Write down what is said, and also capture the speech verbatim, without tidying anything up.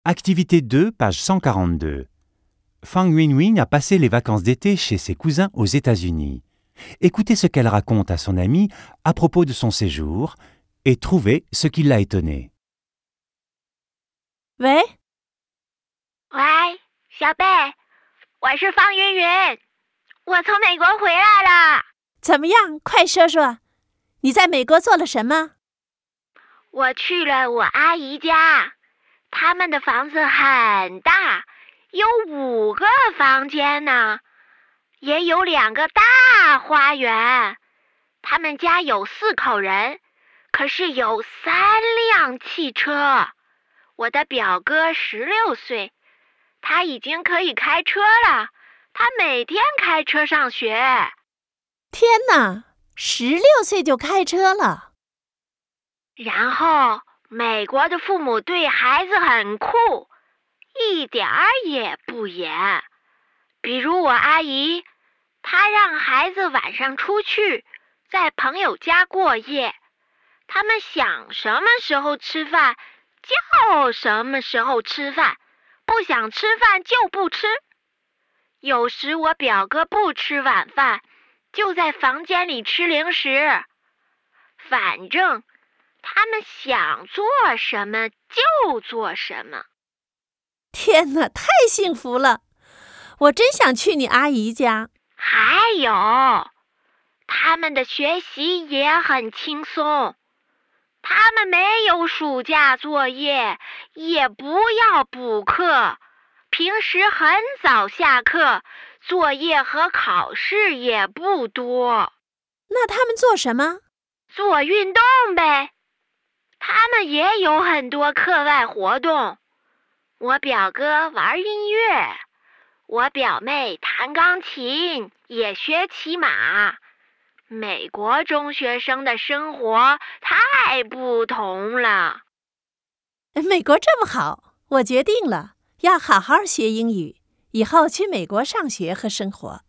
Activité deux, page cent quarante-deux. Fang Yuanwing a passé les vacances d'été chez ses cousins aux États-Unis. Écoutez ce qu'elle raconte à son amie à propos de son séjour et trouvez ce qui l'a étonnée. 喂， 喂，小贝，我是方云云，我从美国回来了。 怎么样？快说说，你在美国做了什么？ 我去了我阿姨家，他们的房子很大，有五个房间呢，也有两个大花园。他们家有四口人，可是有三辆汽车。我的表哥十六岁，他已经可以开车了，他每天开车上学。 天哪，十六岁就开车了！ 然后，美国的父母对孩子很酷，一点儿也不严。比如我阿姨，她让孩子晚上出去，在朋友家过夜，他们想什么时候吃饭就什么时候吃饭，不想吃饭就不吃。有时我表哥不吃晚饭，就在房间里吃零食。反正他们想做什么就做什么。 天哪，太幸福了！我真想去你阿姨家。 还有，他们的学习也很轻松。他们没有暑假作业，也不要补课，平时很早下课，作业和考试也不多。 那他们做什么？ 做运动呗。他们也有很多课外活动。我表哥玩音乐，我表妹弹钢琴，也学骑马。美国中学生的生活太不同了。 美国这么好，我决定了，要好好学英语，以后去美国上学和生活。